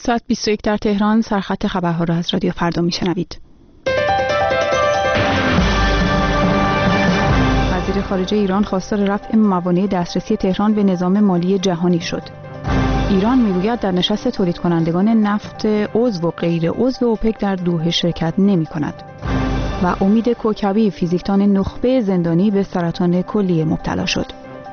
ساعت 21 در تهران. سرخط خبرها را از رادیو فردا میشنوید. وزیر خارجه ایران خواستار رفع موانع دسترسی تهران به نظام مالی جهانی شد. ایران میگوید در نشست تولید کنندگان نفت عضو و غیر عضو اوپک در دوحه شرکت نمی کند. و امید کوکبی فیزیکدان نخبه زندانی به سرطان کلیه مبتلا شد.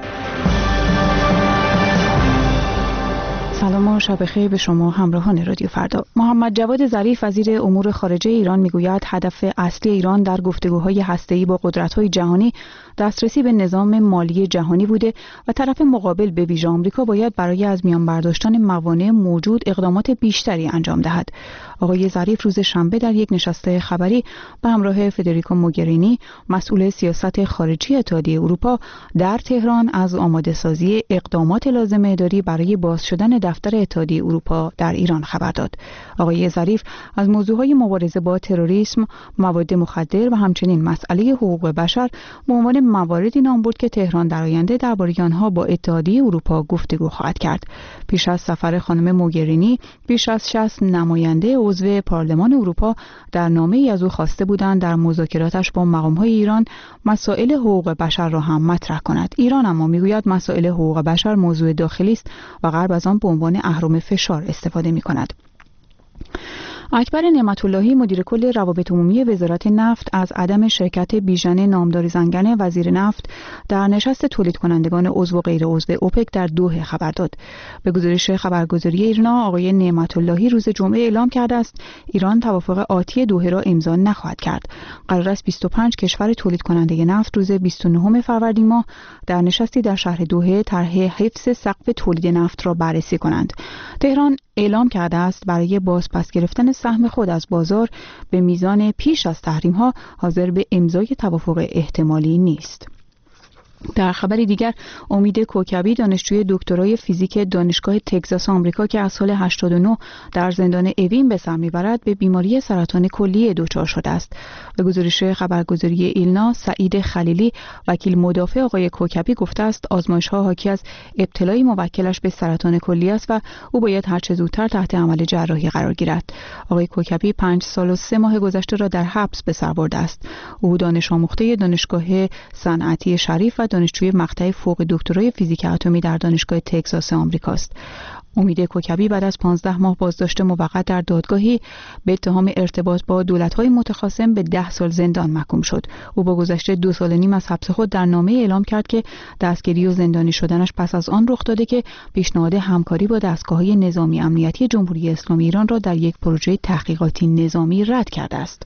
سلام و شب بخیر به شما همراهان رادیو فردا. محمد جواد ظریف وزیر امور خارجه ایران میگوید هدف اصلی ایران در گفتگوهای هسته‌ای با قدرت‌های جهانی دسترسی به نظام مالی جهانی بوده و طرف مقابل به ویژه آمریکا باید برای از میان برداشتن موانع موجود اقدامات بیشتری انجام دهد. آقای ظریف روز شنبه در یک نشست خبری به همراه فدریکو موگرینی مسئول سیاست خارجی اتحادیه اروپا در تهران از آماده سازی اقدامات لازم اداری برای باز شدن دفتر اتحادیه اروپا در ایران خبر داد. آقای ظریف از موضوعهای مبارزه با تروریسم، مواد مخدر و همچنین مسئله حقوق بشر به عنوان مواردی نام برد که تهران در آینده درباره آنها با اتحادیه اروپا گفتگو خواهد کرد. پیش از سفر خانم موگرینی بیش از 60 نماینده عضو پارلمان اروپا در نامه‌ای از او خواسته بودند در مذاکراتش با مقام‌های ایران مسائل حقوق بشر را هم مطرح کند. ایران اما میگوید مسائل حقوق بشر موضوع داخلی است و غرب از آن به عنوان اهرم فشار استفاده می‌کند. اکبر نعمت‌اللهی مدیر کل روابط عمومی وزارت نفت از عدم شرکت بیژن نامدار زنگنه وزیر نفت در نشست تولید کنندگان عضو و غیر عضو اوپک در دوحه خبر داد. به گزارش خبرگزاری ایرنا آقای نعمت‌اللهی روز جمعه اعلام کرده است ایران توافق آتی دوحه را امضا نخواهد کرد. قرار است 25 کشور تولید کننده نفت روز 29 فروردین ماه در نشستی در شهر دوحه طرح حفظ سقف تولید نفت را بررسی کنند. تهران اعلام کرده است برای بازپس گرفتن سهم خود از بازار به میزان پیش از تحریم‌ها حاضر به امضای توافق احتمالی نیست. در خبری دیگر امید کوکبی دانشجوی دکترای فیزیک دانشگاه تگزاس آمریکا که از سال 89 در زندان اوین به سر میبرد به بیماری سرطان کلیه دچار شده است. به گزارش خبرگزاری ایلنا سعید خلیلی وکیل مدافع آقای کوکبی گفته است آزمایش‌ها حاکی از ابتلای موکلش به سرطان کلیه است و او باید هر چه زودتر تحت عمل جراحی قرار گیرد. آقای کوکبی 5 سال و 3 ماه گذشته را در حبس به سر برده است. او دانش آموخته دانشگاه صنعتی شریف و دانشجوی مقطع فوق دکترای فیزیک اتمی در دانشگاه تگزاس آمریکاست. امید کوکبی بعد از 15 ماه بازداشت موقت در دادگاهی به اتهام ارتباط با دولت‌های متخاصم به 10 سال زندان محکوم شد. او با گذشت 2 سال و نیم از حبس خود در نامه اعلام کرد که دستگیری و زندانی شدنش پس از آن رخ داده که پیشنهاد همکاری با دستگاه‌های نظامی امنیتی جمهوری اسلامی ایران را در یک پروژه تحقیقاتی نظامی رد کرده است.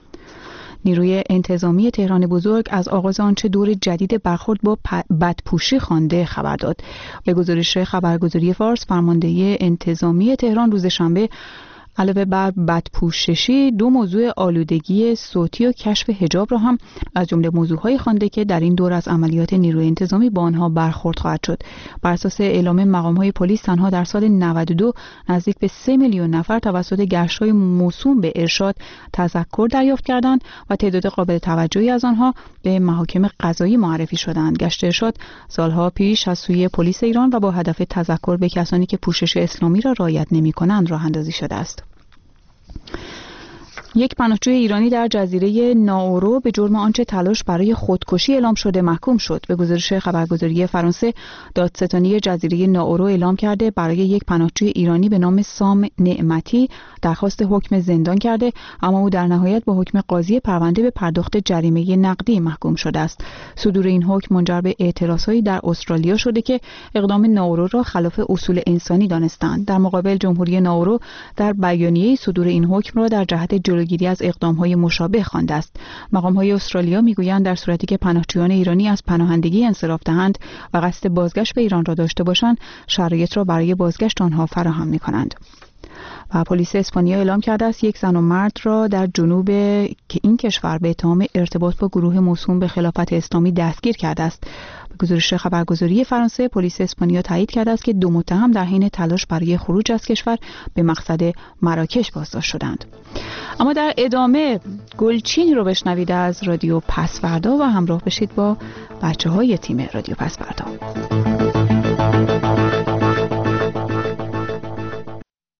نیروی انتظامی تهران بزرگ از آغاز آنچه دور جدید برخورد با بدپوشی خوانده خبر داد. به گزارش خبرگزاری فارس فرمانده انتظامی تهران روز شنبه علاوه بر بدپوششی 2 موضوع آلودگی صوتی و کشف حجاب را هم از جمله موضوعهای خوانده که در این دور از عملیات نیروی انتظامی با آنها برخورد خواهد شد. بر اساس اعلام مقام‌های پلیس تنها در سال 92 نزدیک به 3 میلیون نفر توسط گشت‌های موسوم به ارشاد تذکر دریافت کردند و تعداد قابل توجهی از آنها به محاکم قضایی معرفی شدند. گشت ارشاد سالها پیش از سوی پلیس ایران و با هدف تذکر به کسانی که پوشش اسلامی را رعایت نمی‌کنند راه اندازی شده است. یک پناهجوی ایرانی در جزیره ناورو به جرم آنچه تلاش برای خودکشی اعلام شده محکوم شد. به گزارش خبرگزاری فرانسه دادستانی جزیره ناورو اعلام کرده برای یک پناهجوی ایرانی به نام سام نعمتی درخواست حکم زندان کرده، اما او در نهایت با حکم قاضی پرونده به پرداخت جریمه نقدی محکوم شده است. صدور این حکم منجر به اعتراضهایی در استرالیا شده که اقدام ناورو را خلاف اصول انسانی دانستند. در مقابل جمهوری ناورو در بیانیه صدور این حکم را در جهت جلوگیری از اقدام‌های مشابه خوانده است. مقام‌های استرالیا می‌گویند در صورتی که پناهجویان ایرانی از پناهندگی انصراف دهند و قصد بازگشت به ایران را داشته باشند، شرایط را برای بازگشت آنها فراهم می‌کنند. و پلیس اسپانیا اعلام کرده است یک زن و مرد را در جنوب که این کشور به اتهام ارتباط با گروه موسوم به خلافت اسلامی دستگیر کرده است. به گزارش خبرگزاری فرانسه پلیس اسپانیا تایید کرده است که 2 متهم در حین تلاش برای خروج از کشور به مقصد مراکش بازداشت شدند. اما در ادامه گلچینی رو بشنوید از رادیو پس‌فردا و همراه بشید با بچه‌های تیم رادیو پس‌فردا.